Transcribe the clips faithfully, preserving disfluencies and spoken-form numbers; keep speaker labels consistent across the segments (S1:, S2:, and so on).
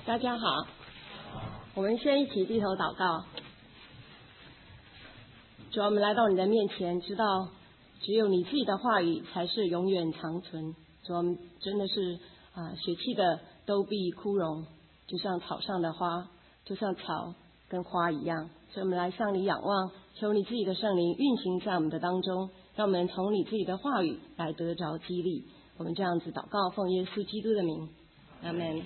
S1: 大家好，我们先一起低头祷告。主啊，我们来到你的面前，知道只有你自己的话语才是永远长存。主啊，我们真的是啊，血气的都必枯荣，就像草上的花，就像草跟花一样。所以我们来向你仰望，求你自己的圣灵运行在我们的当中，让我们从你自己的话语来得着激励。我们这样子祷告，奉耶稣基督的名，阿们。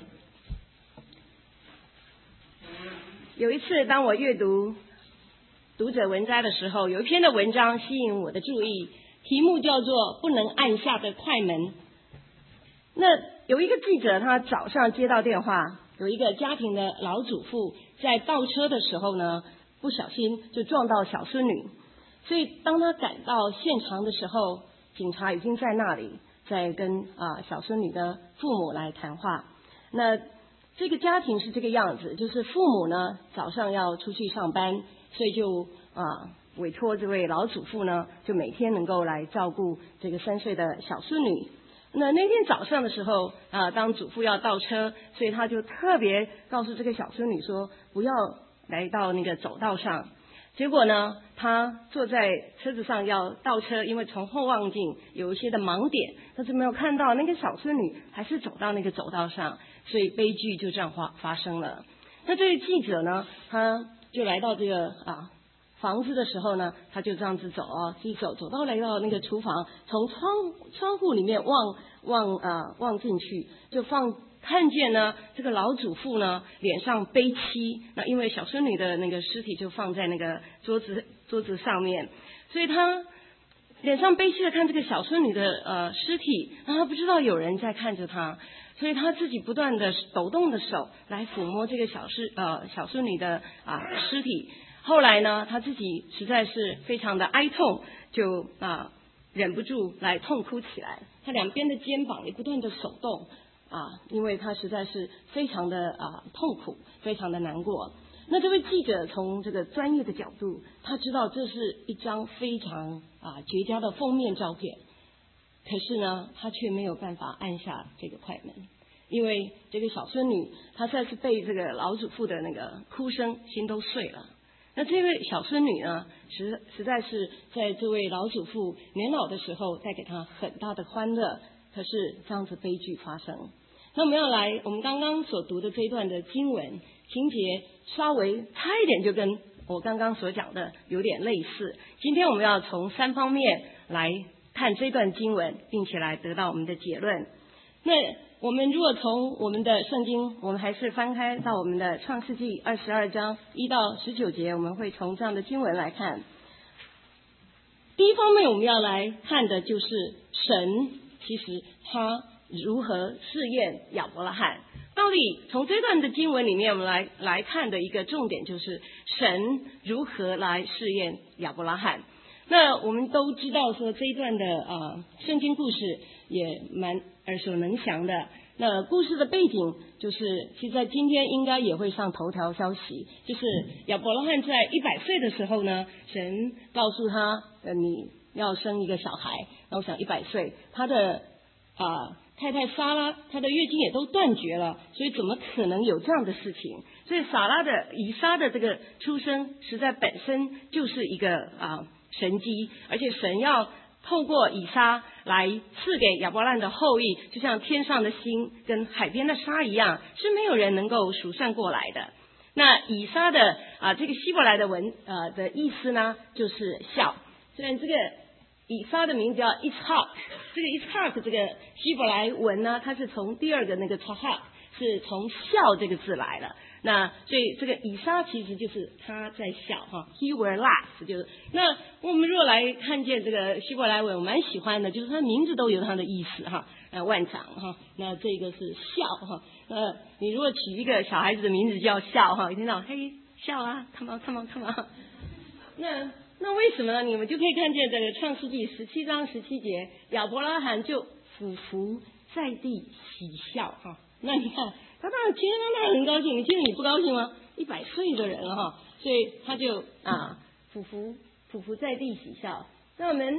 S1: 有一次当我阅读读者文摘的时候，有一篇的文章吸引我的注意，题目叫做不能按下的快门。那有一个记者，他早上接到电话，有一个家庭的老主妇在倒车的时候呢，不小心就撞到小孙女，所以当他赶到现场的时候，警察已经在那里在跟啊小孙女的父母来谈话。那这个家庭是这个样子，就是父母呢早上要出去上班，所以就啊委托这位老祖父呢，就每天能够来照顾这个三岁的小孙女。那那天早上的时候啊，当祖父要倒车，所以他就特别告诉这个小孙女说，不要来到那个走道上。结果呢，他坐在车子上要倒车，因为从后望镜有一些的盲点，但是没有看到那个小孙女还是走到那个走道上，所以悲剧就这样发发生了。那这位记者呢，他就来到这个啊房子的时候呢，他就这样子走啊，一走走到来到那个厨房，从窗窗户里面望望啊望进去，就放。看见呢，这个老祖父呢脸上悲戚，那因为小孙女的那个尸体就放在那个桌子桌子上面，所以他脸上悲戚的看这个小孙女的呃尸体，然后他不知道有人在看着他，所以他自己不断的抖动的手来抚摸这个小尸呃小孙女的啊尸体。后来呢，他自己实在是非常的哀痛，就啊忍不住来痛哭起来，他两边的肩膀也不断的手动。啊，因为他实在是非常的啊痛苦，非常的难过。那这位记者从这个专业的角度，他知道这是一张非常啊绝佳的封面照片，可是呢，他却没有办法按下这个快门，因为这个小孙女她实在是被这个老祖父的那个哭声心都碎了。那这位小孙女呢，实实在是在这位老祖父年老的时候带给他很大的欢乐，可是这样子悲剧发生。那我们要来我们刚刚所读的这一段的经文情节，稍微差一点就跟我刚刚所讲的有点类似。今天我们要从三方面来看这段经文，并且来得到我们的结论。那我们如果从我们的圣经，我们还是翻开到我们的创世纪二十二章一到十九节，我们会从这样的经文来看。第一方面我们要来看的就是神其实他如何试验亚伯拉罕。到底从这段的经文里面我们来来看的一个重点就是神如何来试验亚伯拉罕。那我们都知道说这一段的呃圣经故事也蛮耳熟能详的。那故事的背景就是其实在今天应该也会上头条消息，就是亚伯拉罕在一百岁的时候呢，神告诉他呃你要生一个小孩。那我想一百岁他的啊、呃太太撒拉她的月经也都断绝了，所以怎么可能有这样的事情？所以撒拉的以撒的这个出生实在本身就是一个啊、呃、神迹，而且神要透过以撒来赐给亚伯拉罕的后裔，就像天上的星跟海边的沙一样，是没有人能够数算过来的。那以撒的啊、呃、这个希伯来的文呃的意思呢，就是笑。虽然这个以撒的名字叫 Ishak， 这个 Ishak 这个希伯来文呢，它是从第二个那个 Tahak 是从笑这个字来了。那所以这个以撒其实就是他在笑哈 ，He will laugh， 就是那我们如果来看见这个希伯来文，我蛮喜欢的，就是它名字都有它的意思哈，呃万长哈，那这个是笑哈，呃你如果起一个小孩子的名字叫笑哈，一听到嘿笑啊 ，come on come on come on， 那。那为什么呢？你们就可以看见这个创世纪十七章十七节，亚伯拉罕就俯伏在地喜笑哈。那你看，他当然听他当然很高兴，你听你不高兴吗？一百岁的人了哈，所以他就啊俯伏俯伏在地喜笑。那我们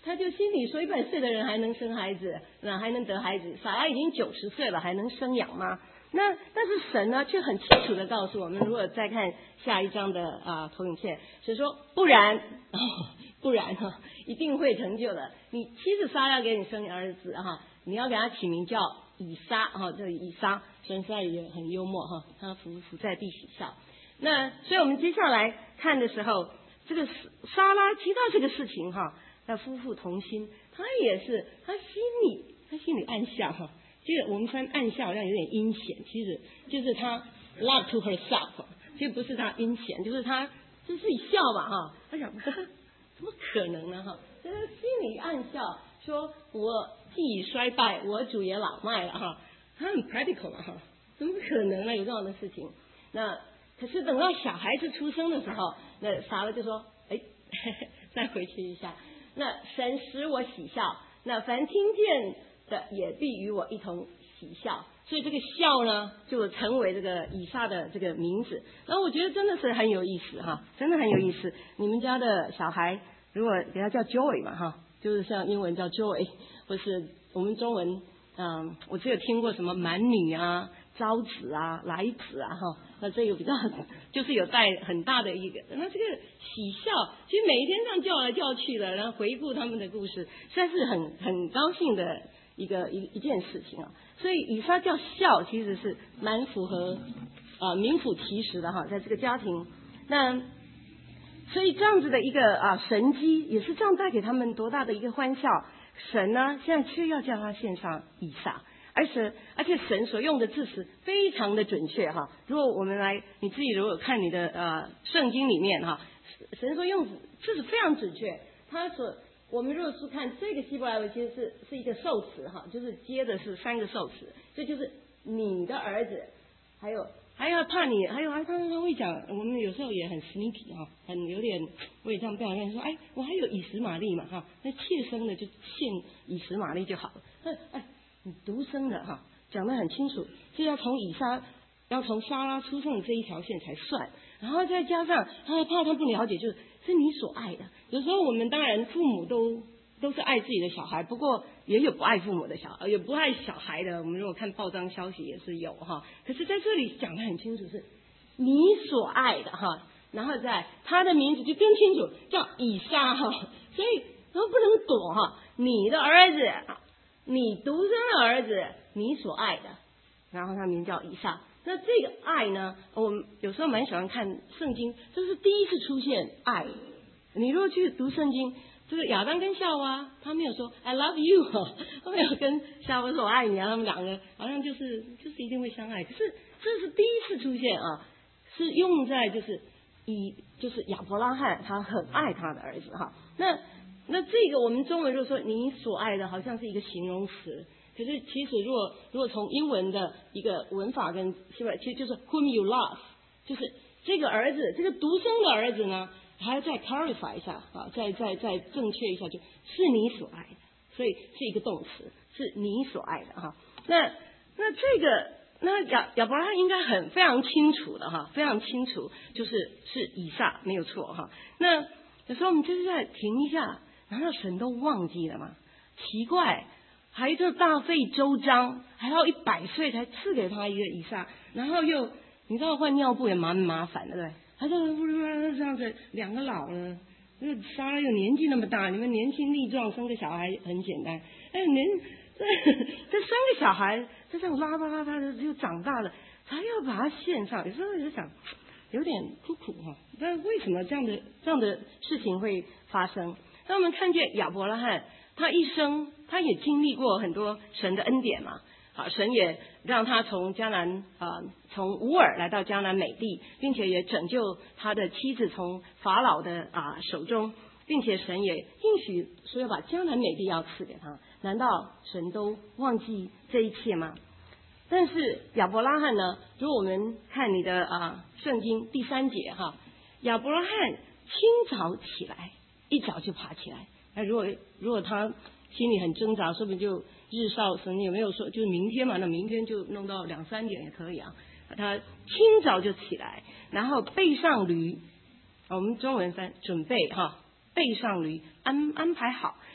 S1: 他就心里说一百岁的人还能生孩子，那还能得孩子，撒拉已经九十岁了，还能生养吗？那但是神呢，却很清楚的告诉我们，如果再看下一章的啊投影片，神说不然，哦、不然哈、哦，一定会成就的。你妻子撒拉给你生儿子哈、啊，你要给他起名叫以撒哈，这、啊、以撒，神实在也很幽默哈、啊，他伏伏在地喜笑。那所以我们接下来看的时候，这个撒拉提到这个事情哈，那夫妇同心，他也是他心里他心里暗笑哈。这个我们看暗笑好像有点阴险，其实就是他 love to herself， 其实不是他阴险，就是他就自己笑嘛哈。他想怎么可能呢哈？就是心里暗笑，说我既已衰败，我主也老迈了哈。他很 practical 嘛哈，怎么可能呢？有这样的事情？那可是等到小孩子出生的时候，那撒拉就说：“哎，再回去一下。那神使我喜笑，那凡听见的也必与我一同喜笑。”所以这个笑呢，就成为这个以撒的这个名字。然后我觉得真的是很有意思哈，真的很有意思。你们家的小孩如果给他叫 Joy 嘛哈，就是像英文叫 Joy， 或是我们中文嗯，我只有听过什么满女啊、招子啊、来子啊哈，那这个比较就是有带很大的一个，那这个喜笑，其实每一天这样叫来叫去的，然后回顾他们的故事，实在是很很高兴的一个一一件事情啊。所以以撒叫笑，其实是蛮符合啊、呃、名副其实的哈，在这个家庭。那所以这样子的一个啊神机，也是这样带给他们多大的一个欢笑。神呢，现在却要叫他献上以撒，而且而且神所用的字词非常的准确哈。如果我们来你自己如果看你的呃圣经里面哈，神所用字词非常准确。他所我们如果是看这个希伯来文，其实是是一个受词哈，就是接的是三个受词，这就是你的儿子，还有。还要怕你，还有还他他会讲，我们有时候也很 sneaky 哈，很有点，我也这样不想跟你说，哎，我还有以实玛利嘛哈，那切生的就献以实玛利就好了。那哎，你独生的哈，讲得很清楚，就要从以撒，要从撒拉出生的这一条线才算，然后再加上他还怕他不了解，就是是你所爱的。有时候我们当然父母都。都是爱自己的小孩，不过也有不爱父母的小孩，有不爱小孩的。我们如果看报章消息也是有哈。可是在这里讲得很清楚，是你所爱的哈，然后在他的名字就更清楚，叫以撒哈。所以然后不能躲哈，你的儿子，你独生的儿子，你所爱的，然后他名叫以撒。那这个爱呢，我们有时候蛮喜欢看圣经，这是第一次出现爱。你如果去读圣经。这个亚当跟夏娃，他没有说 I love you， 他没有跟夏娃说我爱你啊，他们两个好像就是就是一定会相爱。可是这是第一次出现啊，是用在就是以就是亚伯拉罕他很爱他的儿子哈。那那这个我们中文如果说你所爱的，好像是一个形容词，可是其实如果如果从英文的一个文法跟希伯来，其实就是 whom you love， 就是这个儿子，这个独生的儿子呢。还要再 clarify 一下啊，再再再正确一下，就是你所爱的，所以是一个动词，是你所爱的哈。那那这个那亚亚伯拉罕应该很非常清楚的哈，非常清楚，就是是以撒没有错哈。那有时候我们就是在停一下，难道神都忘记了吗？奇怪，还就大费周章，还要一百岁才赐给他一个以撒，然后又你知道换尿布也蛮麻烦的，对不对？他就这样子，两个老了，那撒拉又年纪那么大，你们年轻力壮，生个小孩很简单。哎，年这这生个小孩，就这样拉拉拉拉的就长大了，才要把它献上。有时候就想，有点苦苦哈。但为什么这样的这样的事情会发生？当我们看见亚伯拉罕，他一生他也经历过很多神的恩典嘛。好，神也让他从迦南啊、呃，从乌尔来到迦南美地，并且也拯救他的妻子从法老的啊、呃、手中，并且神也应许说要把迦南美地要赐给他。难道神都忘记这一切吗？但是亚伯拉罕呢？如果我们看你的啊、呃、圣经第三节哈，亚伯拉罕清早起来，一早就爬起来。那如果如果他心里很挣扎，说不定就日少神有没有说就是明天嘛？那明天就弄到两三点也可以啊。他清早就起来，然后背上驴，我们中文翻准备哈，背上驴安安排好，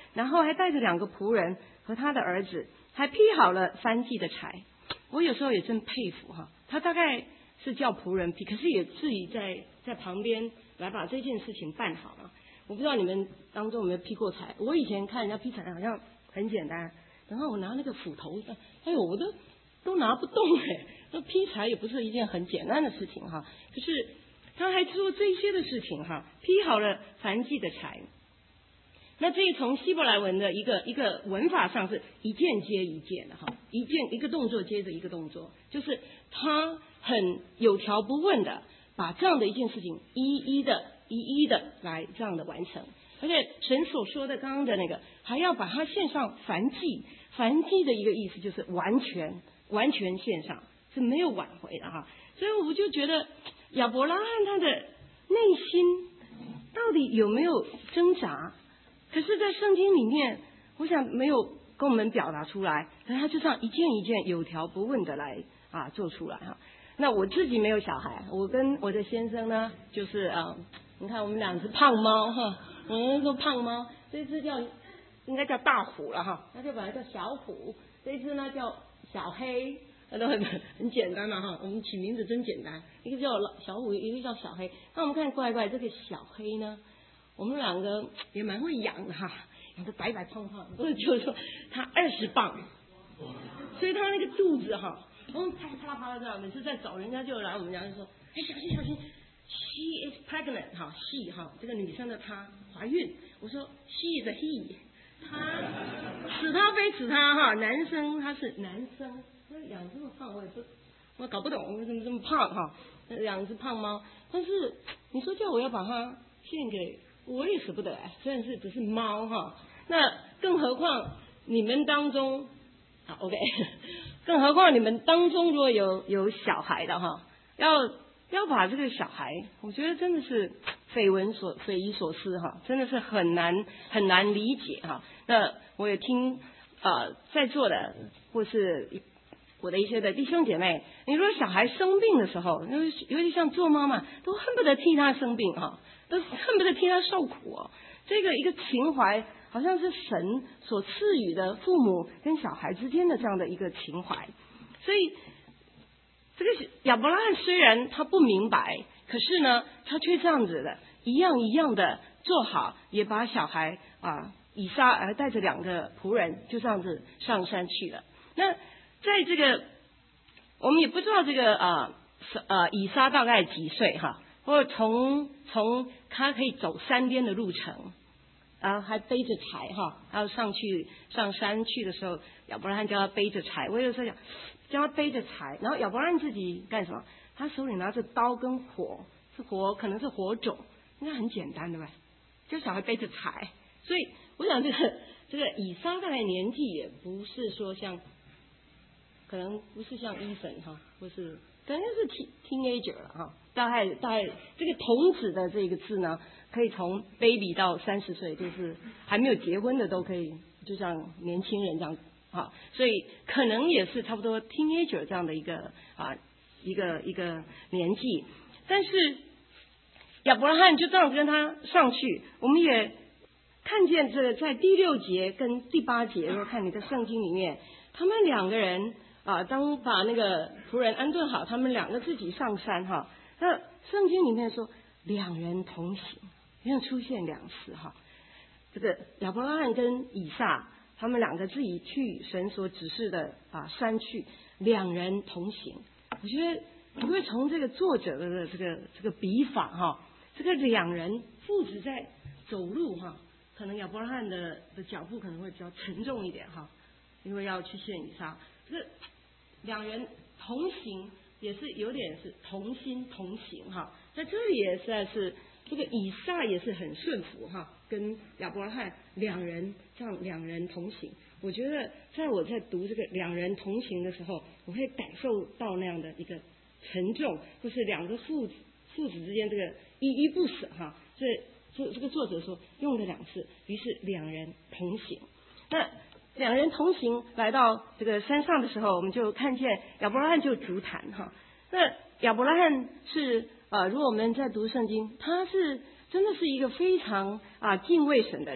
S1: 然后还带着两个仆人和他的儿子，还劈好了燔祭的柴。我有时候也真佩服哈，他大概是叫仆人劈，可是也自己在在旁边来把这件事情办好了。我不知道你们当中有没有劈过柴？我以前看人家劈柴好像很简单，然后我拿那个斧头，哎呦，我都都拿不动哎。那劈柴也不是一件很简单的事情哈，可是他还做这些的事情哈，劈好了燔祭的柴。那这从希伯来文的一个一个文法上是一件接一件的哈，一件一个动作接着一个动作，就是他很有条不紊的把这样的一件事情一一的一一的来这样的完成，而且神所说的刚刚的那个还要把它献上燔祭，燔祭的一个意思就是完全完全献上，是没有挽回的哈。所以我就觉得亚伯拉罕他的内心到底有没有挣扎？可是在圣经里面我想没有跟我们表达出来，可是他就这样一件一件有条不紊的来啊做出来哈。那我自己没有小孩，我跟我的先生呢就是啊，你看我们两只胖猫哈，我们说胖猫，这只叫应该叫大虎了哈，那就本来叫小虎，这一只呢叫小黑，那都很很简单嘛哈，我们起名字真简单，一个叫小虎，一个叫小黑。那我们看怪怪这个小黑呢，我们两个也蛮会养的哈，养的白白胖胖，不是就是说他二十磅，所以他那个肚子哈，我们啪啪啦啪啦这样，每次在找人家就来我们家就说，哎小心小心 ，she is pregnant 哈 ，she 哈这个女生的她怀孕，我说 she is a he， 他此他非此他哈，男生他是男生，养这么胖我也不我搞不懂为什么这么胖哈，养只胖猫，但是你说叫我要把它献给。我也舍不得哎，虽然是只是猫哈，那更何况你们当中，好 OK， 更何况你们当中如果有有小孩的哈，要要把这个小孩，我觉得真的是匪文所匪夷所思哈，真的是很难很难理解哈。那我也听呃在座的或是我的一些的弟兄姐妹，你说小孩生病的时候，尤其尤其像做妈妈，都恨不得替他生病哈。都恨不得替他受苦哦，这个一个情怀好像是神所赐予的父母跟小孩之间的这样的一个情怀，所以这个亚伯拉罕虽然他不明白，可是呢他却这样子的一样一样的做好，也把小孩啊以撒而带着两个仆人就这样子上山去了。那在这个我们也不知道这个啊呃以撒大概几岁哈，或者从从他可以走三天的路程，然后还背着柴哈，然后上去上山去的时候，亚伯拉罕叫他背着柴。我有时候想叫他背着柴，然后亚伯拉罕自己干什么？他手里拿着刀跟火，是火可能是火种，应该很简单对吧？就小孩背着柴，所以我想这个这个以撒大概年纪也不是说像，可能不是像伊粉哈，或是可能是 teen teenager 了哈。大概大概这个童子的这个字呢，可以从 baby 到三十岁，就是还没有结婚的都可以，就像年轻人这样啊，所以可能也是差不多 teenager 这样的一个啊一个一个年纪。但是亚伯拉罕就这样跟他上去，我们也看见这个在第六节跟第八节，如果看你的圣经里面，他们两个人啊，当把那个仆人安顿好，他们两个自己上山哈。那圣经里面说两人同行，因为出现两次哈。这个亚伯拉罕跟以撒他们两个自己去神所指示的啊山去，两人同行。我觉得你会从这个作者的这个这个笔法哈，这个两人父子在走路哈，可能亚伯拉罕的的脚步可能会比较沉重一点哈，因为要去献以撒。这个两人同行也是有点是同心同行哈，在这里也实在是这个以撒也是很顺服哈，跟亚伯拉罕两人这样两人同行。我觉得在我在读这个两人同行的时候，我会感受到那样的一个沉重，或是两个父子父子之间这个依依不舍哈。所以这这个作者说用了两次，于是两人同行。那两人同行来到这个山上的时候，我们就看见亚伯拉罕就足坛哈。那亚伯拉罕是呃，如果我们在读圣经，他是真的是一个非常啊敬畏神的人。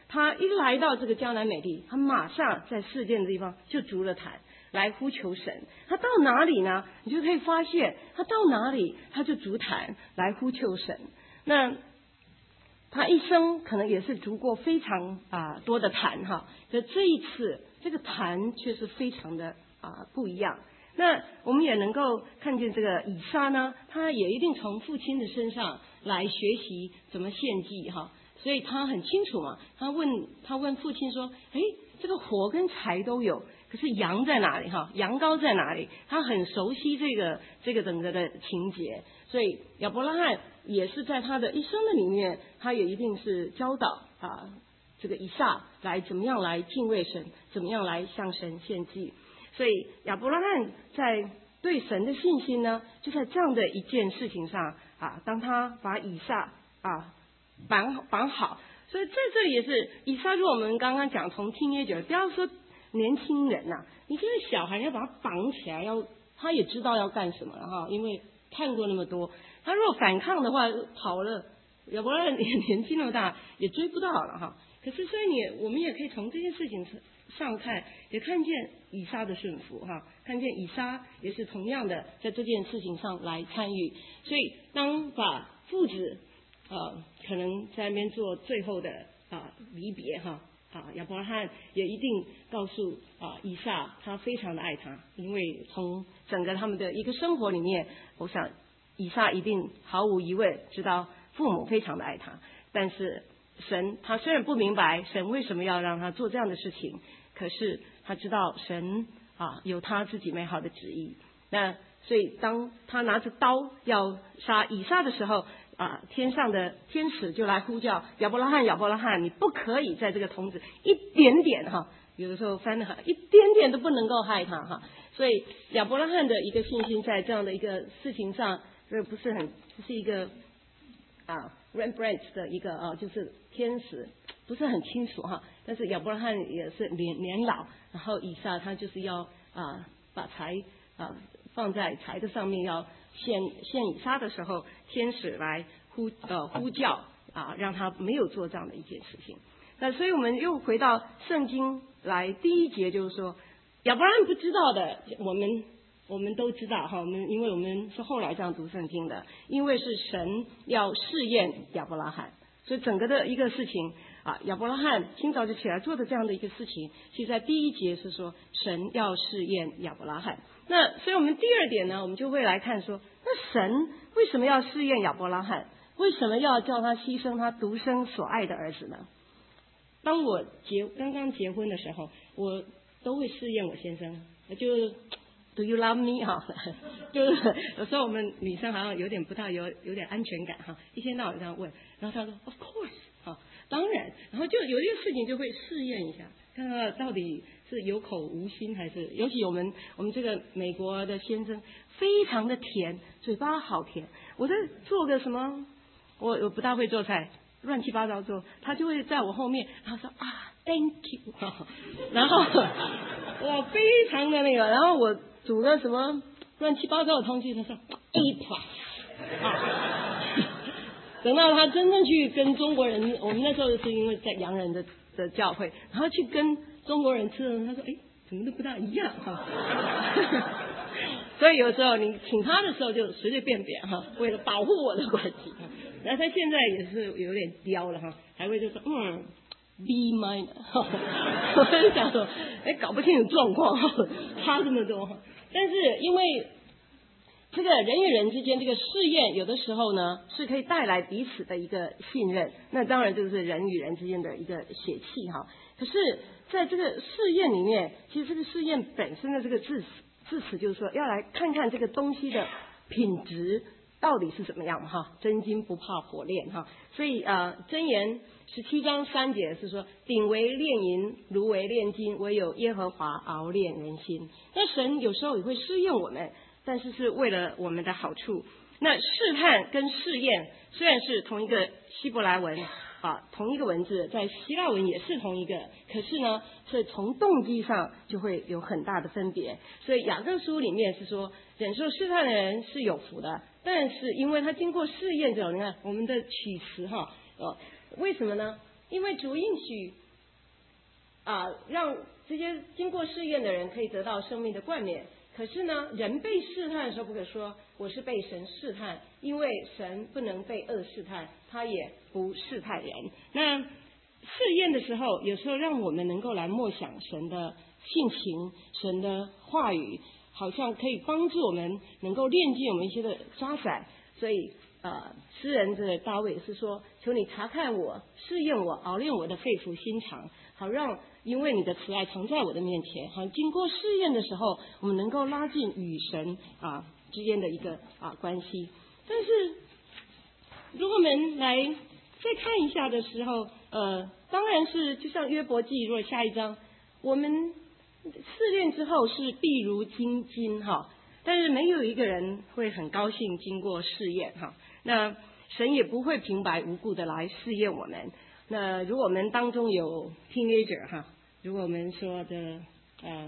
S1: 他一来到这个迦南美地，他马上在示剑的地方就筑了坛来呼求神。他到哪里呢？你就可以发现，他到哪里他就筑坛来呼求神。那他一生可能也是筑过非常啊多的坛哈，可这一次这个坛却是非常的啊不一样。那我们也能够看见这个以撒呢，他也一定从父亲的身上来学习怎么献祭哈，所以他很清楚嘛。他问他问父亲说：“哎，这个火跟柴都有，可是羊在哪里哈？羊羔在哪里？”他很熟悉这个这个整个的情节，所以亚伯拉罕也是在他的一生的里面，他也一定是教导啊这个以撒来怎么样来敬畏神，怎么样来向神献祭。所以亚伯拉罕在对神的信心呢，就在这样的一件事情上啊，当他把以撒啊绑绑好，所以在这里也是以撒，如果我们刚刚讲从听耶者，不要说年轻人呐、啊，你这个小孩要把他绑起来，要他也知道要干什么了哈，因为看过那么多，他如果反抗的话跑了，亚伯拉罕年纪那么大也追不到了哈。可是所以你我们也可以从这件事情上看，也看见以撒的顺服哈，看见以撒也是同样的在这件事情上来参与。所以当把父子呃可能在那边做最后的啊离别哈啊，亚伯拉罕也一定告诉啊以撒他非常的爱他，因为从整个他们的一个生活里面，我想以撒一定毫无疑问知道父母非常的爱他，但是神他虽然不明白神为什么要让他做这样的事情，可是他知道神啊有他自己美好的旨意。那所以当他拿着刀要杀以撒的时候啊，天上的天使就来呼叫亚伯拉罕，亚伯拉罕，你不可以在这个童子一点点哈，有的时候翻的一点点都不能够害他哈。所以亚伯拉罕的一个信心在这样的一个事情上，这不是很不是一个啊 Rembrandt 的一个啊，就是天使不是很清楚哈。但是亚伯拉罕也是年年老，然后以撒他就是要啊把柴啊放在柴的上面要献献以撒的时候，天使来呼呃呼叫啊，让他没有做这样的一件事情。那所以我们又回到圣经来，第一节就是说，亚伯拉罕不知道的，我们我们都知道哈，我们因为我们是后来这样读圣经的，因为是神要试验亚伯拉罕，所以整个的一个事情啊，亚伯拉罕清早就起来做的这样的一个事情，其实在第一节是说神要试验亚伯拉罕。那所以我们第二点呢，我们就会来看说，那神为什么要试验亚伯拉罕？为什么要叫他牺牲他独生所爱的儿子呢？当我结刚刚结婚的时候，我都会试验我先生，就 Do you love me 哈，就是有时候我们女生好像有点不太有有点安全感哈，一天到晚这样问，然后他说 Of course 哈，当然，然后就有一些事情就会试验一下，看看到底是有口无心还是，尤其我们我们这个美国的先生非常的甜，嘴巴好甜，我在做个什么，我我不大会做菜，乱七八糟做，他就会在我后面，然后说啊 Thank you， 然后我非常的那个，然后我煮个什么乱七八糟的东西，他说 A plus， 啊，等到他真正去跟中国人，我们那时候是因为在洋人的的教会，然后去跟中国人吃了，他说哎，怎么都不大一样哈。所以有时候你请他的时候就随随便便哈，为了保护我的关系。然后他现在也是有点刁了哈，还会就说嗯 B minor， 我就想说哎，搞不清楚状况，差这么多。但是因为这个人与人之间这个试验，有的时候呢是可以带来彼此的一个信任，那当然就是人与人之间的一个血气哈。可是在这个试验里面，其实这个试验本身的这个字词字词就是说要来看看这个东西的品质到底是怎么样哈，真金不怕火炼哈。所以呃箴言十七章三节是说，鼎为炼银，炉为炼金，唯有耶和华熬炼人心。那神有时候也会试验我们，但是是为了我们的好处。那试探跟试验虽然是同一个希伯来文啊，同一个文字，在希腊文也是同一个，可是呢是从动机上就会有很大的分别。所以雅各书里面是说，忍受试探的人是有福的，但是因为他经过试验之后，你看我们的取词哈，哦，为什么呢？ 因为主应许啊，让这些经过试验的人可以得到生命的冠冕。可是呢，人被试探的时候，不可说我是被神试探，因为神不能被恶试探，他也不试探人。那试验的时候，有时候让我们能够来默想神的性情、神的话语，好像可以帮助我们能够炼净我们一些的渣滓。所以呃，诗人这个大卫是说：求你查看我，试验我，熬炼我的肺腑心肠，好让因为你的慈爱藏在我的面前，好经过试验的时候，我们能够拉近与神啊之间的一个啊关系。但是如果我们来再看一下的时候，呃，当然是就像约伯记，如果下一章，我们试炼之后是必如精金哈，但是没有一个人会很高兴经过试验哈。那神也不会平白无故的来试验我们。那如果我们当中有 teenager 哈，如果我们说的呃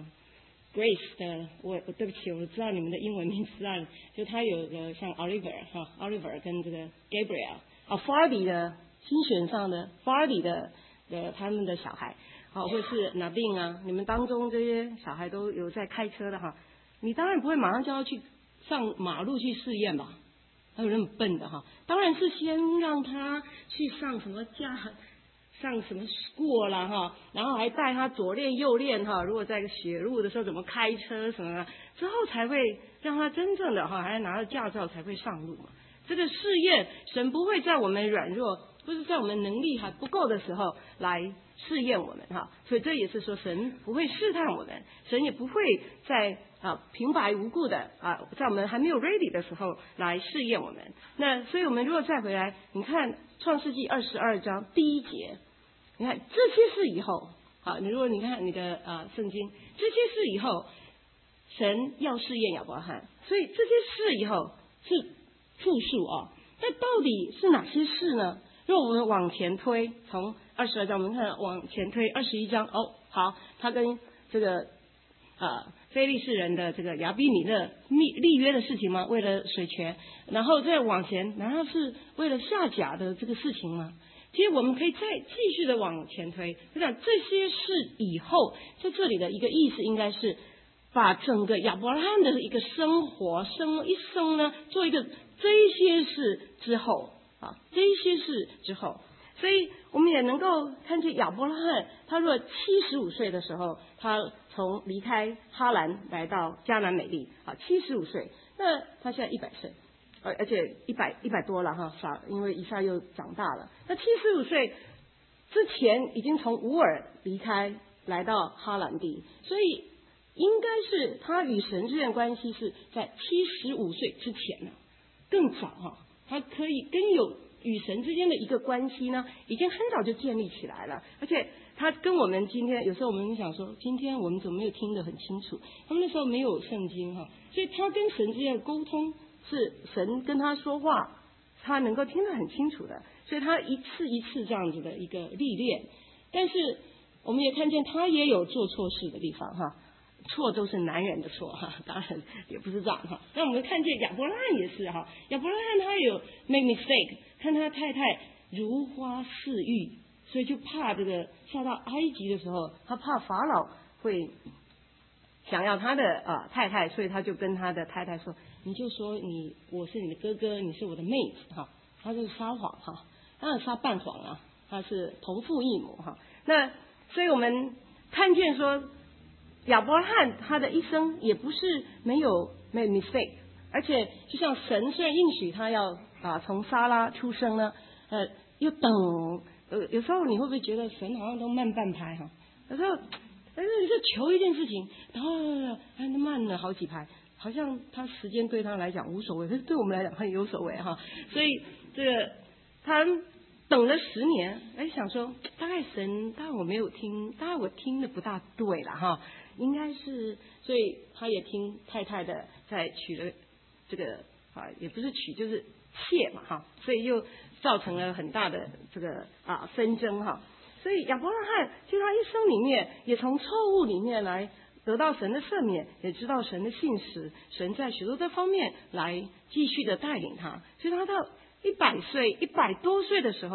S1: Grace 的，我我对不起，我知道你们的英文名字啊，就他有个像 Oliver 哈 ，Oliver 跟这个 Gabriel 啊 ，Fardy 的新选上的 Fardy 的的他们的小孩，好，或是 Navin 啊，你们当中这些小孩都有在开车的哈，你当然不会马上就要去上马路去试验吧？还有那么笨的哈，当然是先让他去上什么驾。上什么过啦哈，然后还带他左练右练哈，如果在个雪路的时候怎么开车什么的，之后才会让他真正的哈，还要拿到驾照才会上路嘛。这个试验，神不会在我们软弱，不是在我们能力还不够的时候来试验我们哈，所以这也是说神不会试探我们，神也不会在啊平白无故的啊，在我们还没有 ready 的时候来试验我们。那所以我们如果再回来，你看创世纪二十二章第一节。你看这些事以后，好，你如果你看你的呃圣经，这些事以后，神要试验亚伯拉罕，所以这些事以后是复数哦。那到底是哪些事呢？如果我们往前推，从二十二章我们看往前推二十一章，哦，好，他跟这个呃非利士人的这个亚比米勒密立约的事情吗？为了水泉，然后再往前，难道是为了下甲的这个事情吗？其实我们可以再继续的往前推，我想这些事以后，在这里的一个意思应该是把整个亚伯拉罕的一个生活生一生呢，做一个这些事之后啊，这些事之后，所以我们也能够看见亚伯拉罕，他若七十五岁的时候，他从离开哈兰来到迦南美地啊，七十五岁，那他现在一百岁。而而且一百一百多了哈，傻，因为以撒又长大了。那七十五岁之前已经从乌尔离开，来到哈兰地，所以应该是他与神之间的关系是在七十五岁之前呢，更早哈，他可以跟有与神之间的一个关系呢，已经很早就建立起来了。而且他跟我们今天有时候我们想说，今天我们怎么没有听得很清楚？他们那时候没有圣经哈，所以他跟神之间的沟通。是神跟他说话，他能够听得很清楚的，所以他一次一次这样子的一个历练。但是我们也看见他也有做错事的地方哈，错都是男人的错哈，当然也不是这样哈。但我们看见亚伯拉罕也是哈，亚伯拉罕他有 make mistake， 看他太太如花似玉，所以就怕这个下到埃及的时候，他怕法老会想要他的啊太太，所以他就跟他的太太说。你就说你我是你的哥哥，你是我的妹子哈，他是撒谎哈，当然撒半谎啊，他是同父异母哈。那所以我们看见说亚伯拉罕他的一生也不是没有没有 mistake， 而且就像神虽然应许他要啊从撒拉出生呢，呃又等呃有时候你会不会觉得神好像都慢半拍哈？有时候但是你就求一件事情，然后还慢了好几拍。好像他时间对他来讲无所谓，可是对我们来讲很有所谓哈。所以这个他等了十年，哎，想说大概神，大概我没有听，大概我听的不大对了哈，应该是，所以他也听太太的，在娶了这个啊，也不是娶就是妾嘛哈，所以又造成了很大的这个啊纷争哈。所以亚伯拉罕其实他一生里面也从错误里面来。得到神的赦免，也知道神的信实，神在许多的方面来继续的带领他。所以他到一百岁、一百多岁的时候，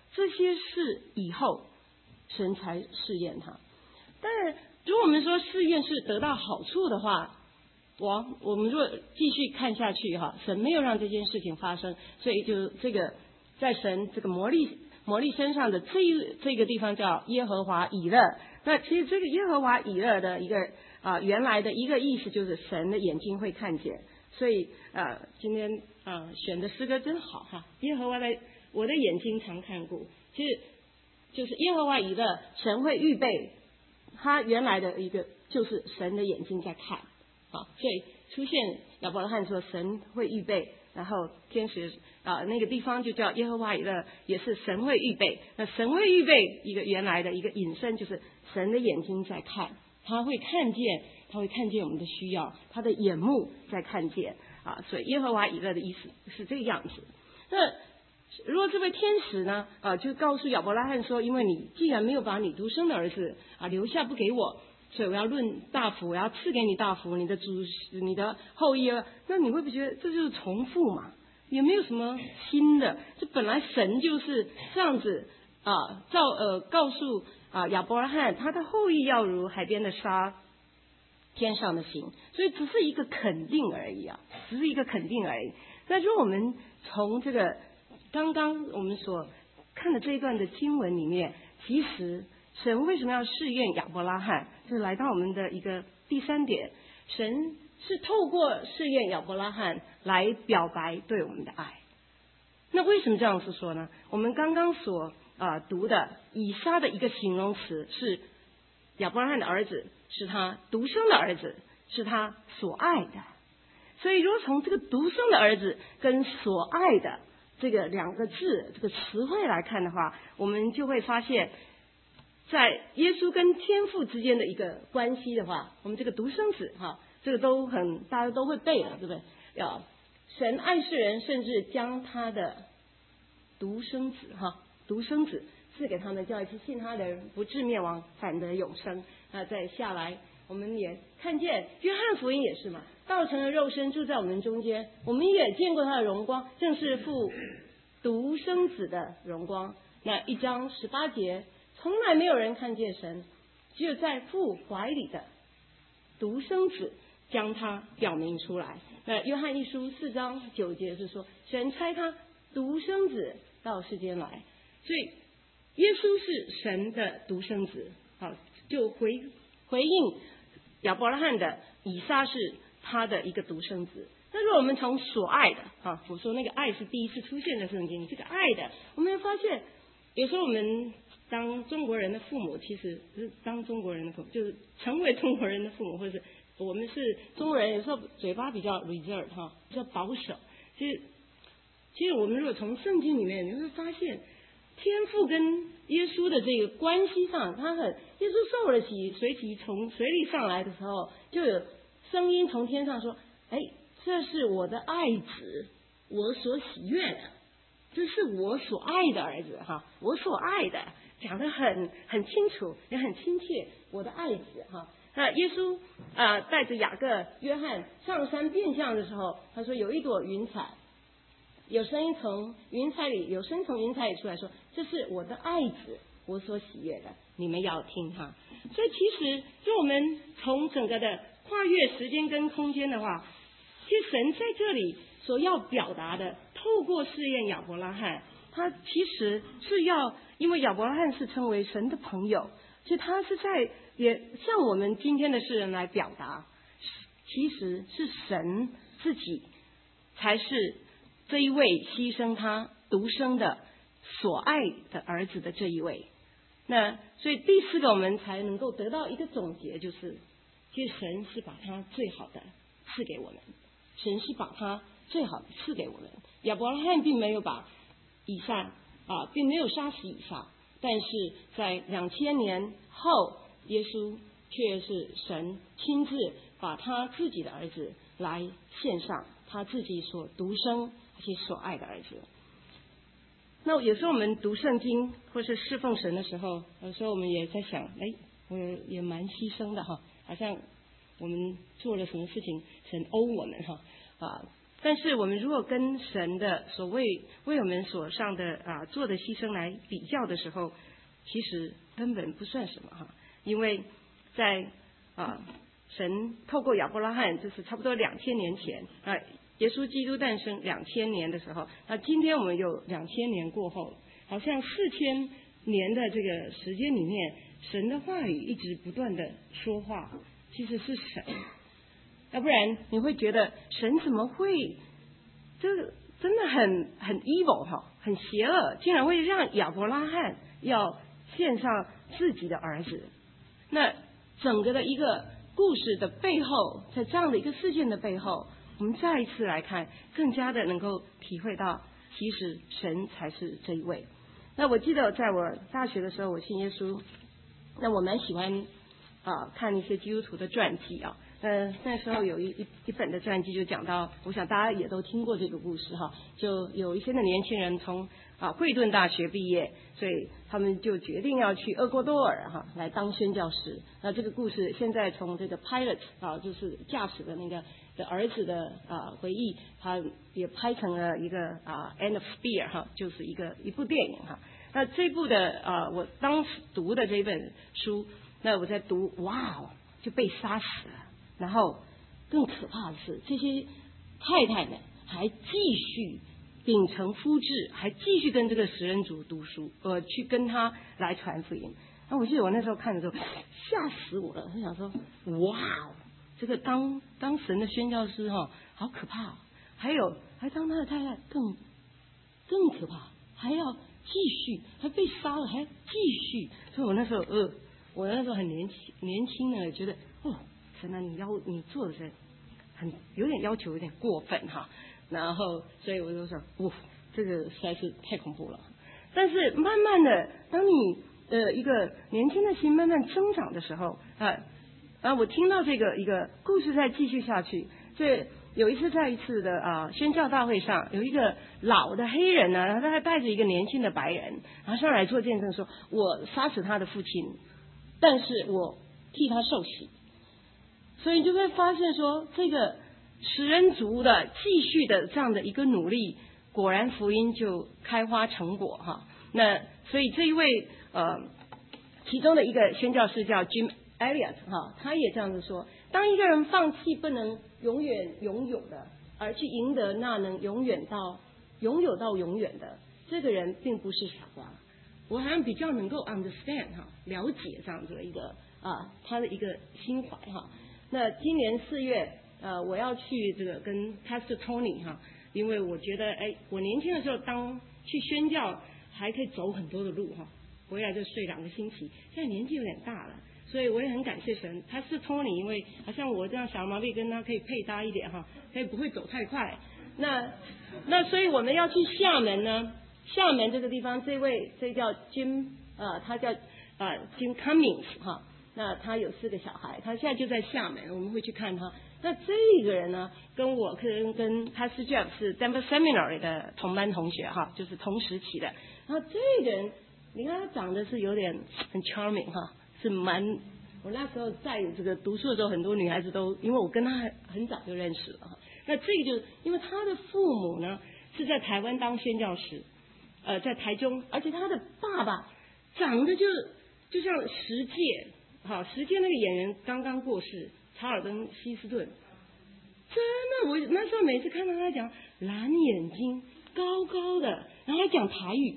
S1: 这些事以后，神才试验他。但是如果我们说试验是得到好处的话，我我们如果继续看下去哈，神没有让这件事情发生，所以就这个在神这个魔力魔力身上的这一这个地方叫耶和华以勒。那其实这个耶和华以勒的一个啊、呃、原来的一个意思就是神的眼睛会看见，所以呃今天啊、呃、选的诗歌真好哈，耶和华的我的眼睛常看顾，其实就是耶和华以勒，神会预备，他原来的一个就是神的眼睛在看。好，所以出现亚伯拉罕说神会预备，然后天使啊那个地方就叫耶和华以勒，也是神会预备。那神会预备一个原来的一个引申，就是神的眼睛在看，他会看见，他会看见我们的需要，他的眼目在看见啊。所以耶和华以勒的意思是这个样子。那如果这位天使呢啊就告诉亚伯拉罕说，因为你既然没有把你独生的儿子啊留下不给我，所以我要论大福，我要赐给你大福，你的主你的后裔啊，那你会不会觉得这就是重复嘛？也没有什么新的，这本来神就是这样子啊，照呃告诉啊亚伯拉罕，他的后裔要如海边的沙，天上的星，所以只是一个肯定而已啊，只是一个肯定而已。那如果我们从这个刚刚我们所看的这一段的经文里面，其实神为什么要试验亚伯拉罕？就是来到我们的一个第三点，神是透过试验亚伯拉罕来表白对我们的爱。那为什么这样子说呢？我们刚刚所啊、呃、读的以撒的一个形容词是亚伯拉罕的儿子，是他独生的儿子，是他所爱的。所以如果从这个独生的儿子跟所爱的这个两个字这个词汇来看的话，我们就会发现在耶稣跟天父之间的一个关系的话，我们这个独生子哈，这个都很大家都会背了，对不对？要神爱世人，甚至将他的独生子哈，独生子赐给他们，叫一切信他的人不至灭亡，反得永生。那再下来，我们也看见约翰福音也是嘛，道成了肉身住在我们中间，我们也见过他的荣光，正是父独生子的荣光。那一章十八节。从来没有人看见神，只有在父怀里的独生子将他表明出来。那约翰一书四章九节是说，神差他独生子到世间来，所以耶稣是神的独生子。好，就回回应亚伯拉罕的以撒是他的一个独生子。那如果我们从所爱的啊，我说那个爱是第一次出现在圣经，这个爱的，我们会发现有时候我们当中国人的父母，其实不是当中国人的父母，就是成为中国人的父母，或者是我们是中国人，有时候嘴巴比较 reserve 哈，比较保守。其实，其实我们如果从圣经里面，你会发现天父跟耶稣的这个关系上，他很耶稣受了洗，随即从水里上来的时候，就有声音从天上说：“哎，这是我的爱子，我所喜悦的，这是我所爱的儿子哈，我所爱的。”讲得很很清楚，也很亲切，我的爱子哈。那耶稣啊、呃、带着雅各、约翰上山变相的时候，他说有一朵云彩，有声音从云彩里，有声从云彩里出来说：“这是我的爱子，我所喜悦的，你们要听他。”所以其实，就我们从整个的跨越时间跟空间的话，其实神在这里所要表达的，透过试验亚伯拉罕，他其实是要。因为亚伯拉罕是称为神的朋友，所以他是在也向我们今天的世人来表达，其实是神自己才是这一位牺牲他独生的所爱的儿子的这一位。那所以第四个我们才能够得到一个总结，就是其实神是把他最好的赐给我们，神是把他最好的赐给我们。亚伯拉罕并没有把以撒啊，并没有杀死以撒，但是在两千年后，耶稣却是神亲自把他自己的儿子来献上，他自己所独生而且所爱的儿子。那有时候我们读圣经或是侍奉神的时候，有时候我们也在想，哎，我也蛮牺牲的哈，好像我们做了什么事情，神欧我们哈啊。 但是我们如果跟神的所谓为我们所上的啊做的牺牲来比较的时候，其实根本不算什么哈，因为在啊神透过亚伯拉罕，就是差不多两千年前啊，耶稣基督诞生两千年的时候，那今天我们有两千年过后，好像四千年的这个时间里面，神的话语一直不断的说话，其实是神。要不然你会觉得神怎么会，这个真的很很 evil 哈，很邪恶，竟然会让亚伯拉罕要献上自己的儿子。那整个的一个故事的背后，在这样的一个事件的背后，我们再一次来看，更加的能够体会到，其实神才是这一位。那我记得在我大学的时候，我信耶稣，那我蛮喜欢啊看一些基督徒的传记啊。呃，那时候有一一一本的传记就讲到，我想大家也都听过这个故事哈，就有一些的年轻人从啊惠顿大学毕业，所以他们就决定要去厄瓜多尔哈来当宣教师。那这个故事现在从这个 pilot 啊，就是驾驶的那个的儿子的啊回忆，他也拍成了一个啊 End of Spear 哈，就是一个一部电影哈。那这部的啊，我当时读的这本书，那我在读，哇哦，就被杀死了。然后更可怕的是，这些太太们还继续秉承夫志，还继续跟这个食人族读书，呃，去跟他来传福音。那我记得我那时候看的时候，吓死我了。我想说，哇哦，这个当当神的宣教师哈、哦，好可怕、哦。还有，还当他的太太更更可怕，还要继续，还被杀了，还继续。所以我那时候，呃，我那时候很年轻，年轻呢，觉得哦。神啊，你要你做的是很有点要求，有点过分哈。然后，所以我就想，哇，这个实在是太恐怖了。但是慢慢的，当你呃一个年轻的心慢慢增长的时候啊啊，我听到这个一个故事在继续下去。这有一次在一次的啊宣教大会上，有一个老的黑人呢，然后他带着一个年轻的白人，然后上来做见证说，我杀死他的父亲，但是我替他受洗。所以你就会发现说，这个食人族的继续的这样的一个努力，果然福音就开花成果哈。那所以这一位呃，其中的一个宣教师叫 Jim Elliot 哈，他也这样子说：当一个人放弃不能永远拥有的，而去赢得那能永远到拥有到永远的，这个人并不是傻瓜。我好像比较能够 understand 哈，了解这样子的一个啊他的一个心怀哈。那今年四月，呃，我要去这个跟 Pastor Tony 哈，因为我觉得，哎，我年轻的时候当去宣教还可以走很多的路哈，回来就睡两个星期。现在年纪有点大了，所以我也很感谢神，Pastor Tony，因为好像我这样小毛病跟他可以配搭一点哈，可以不会走太快。那那所以我们要去厦门呢，厦门这个地方，这位这叫 Jim， 呃，他叫呃 Jim Cummings 哈。那他有四个小孩，他现在就在厦门，我们会去看他。那这个人呢，跟我跟跟 Pastor Jeff 是 Denver Seminary 的同班同学哈，就是同时期的。然后这个人，你看他长得是有点很 charming 哈，是蛮。我那时候在这个读书的时候，很多女孩子都因为我跟他很很早就认识了哈。那这个就因为他的父母呢是在台湾当宣教师，呃，在台中，而且他的爸爸长得就就像石界。好，石界那个演员刚刚过世，查尔登希斯顿，真的，我那时候每次看到他讲蓝眼睛，高高的，然后还讲台语，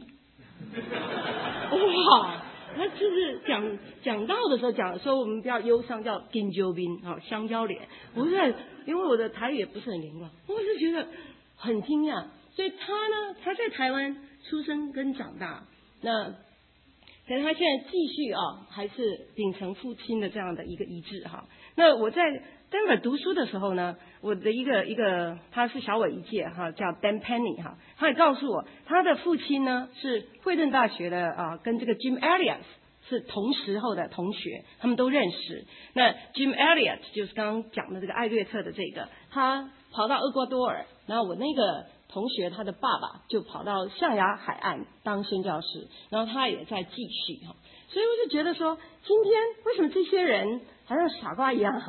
S1: 哇，他就是讲讲到的时候讲说我们比较忧伤叫金鸠兵，好香蕉脸，我是因为我的台语也不是很灵光，我是觉得很惊讶，所以他呢，他在台湾出生跟长大，那。可是他现在继续啊，还是秉承父亲的这样的一个遗志哈。那我在丹佛读书的时候呢，我的一个一个他是小我一届哈，叫 Dan Penny 哈，他也告诉我，他的父亲呢是惠顿大学的啊，跟这个 Jim Elliot 是同时候的同学，他们都认识。那 Jim Elliot 就是刚刚讲的这个艾略特的这个，他跑到厄瓜多尔，然后我那个。同学他的爸爸就跑到象牙海岸当宣教师，然后他也在继续哈，所以我就觉得说，今天为什么这些人好像傻瓜一样哈，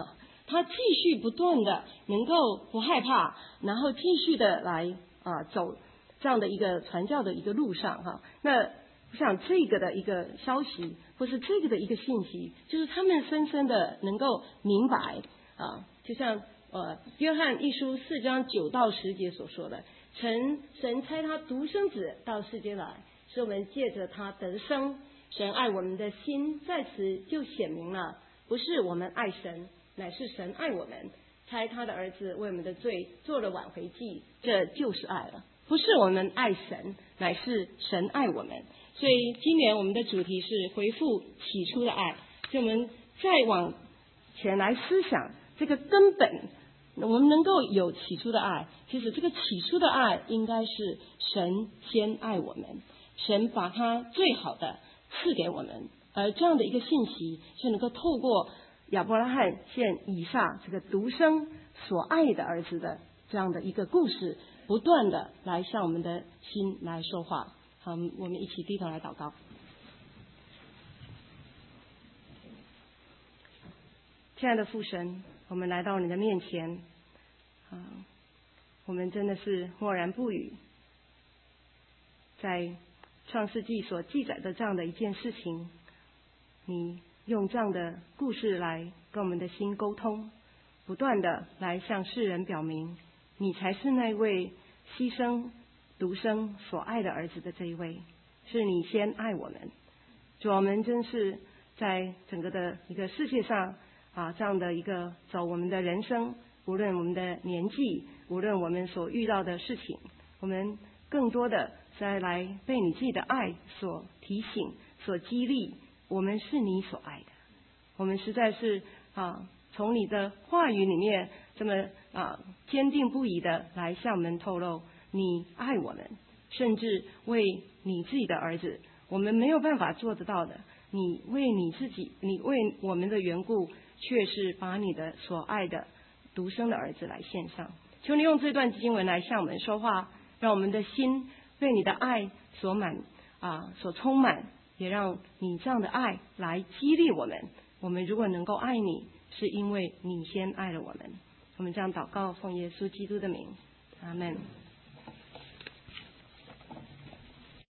S1: 他继续不断的能够不害怕，然后继续的来啊走这样的一个传教的一个路上哈。那我想这个的一个消息，或是这个的一个信息，就是他们深深的能够明白啊，就像呃约翰一书四章九到十节所说的，神神差他独生子到世界来，使我们借着他得生。神爱我们的心在此就显明了，不是我们爱神，乃是神爱我们，差他的儿子为我们的罪做了挽回祭，这就是爱了。不是我们爱神，乃是神爱我们。所以今年我们的主题是回复起初的爱，所以我们再往前来思想这个根本，我们能够有起初的爱，其实这个起初的爱应该是神先爱我们，神把他最好的赐给我们，而这样的一个信息是能够透过亚伯拉罕献以撒这个独生所爱的儿子的这样的一个故事，不断的来向我们的心来说话。好，我们一起低头来祷告。亲爱的父神，我们来到你的面前啊，我们真的是默然不语，在创世纪所记载的这样的一件事情，你用这样的故事来跟我们的心沟通，不断的来向世人表明，你才是那位牺牲独生所爱的儿子的这一位，是你先爱我们。主，我们真是在整个的一个世界上啊，这样的一个走我们的人生，无论我们的年纪，无论我们所遇到的事情，我们更多的再来被你自己的爱所提醒、所激励。我们是你所爱的，我们实在是啊，从你的话语里面这么啊坚定不移的来向我们透露，你爱我们，甚至为你自己的儿子，我们没有办法做得到的，你为你自己，你为我们的缘故，却是把你的所爱的独生的儿子来献上。求你用这段经文来向我们说话，让我们的心被你的爱所满啊，所充满，也让你这样的爱来激励我们。我们如果能够爱你，是因为你先爱了我们。我们这样祷告，奉耶稣基督的名，阿们。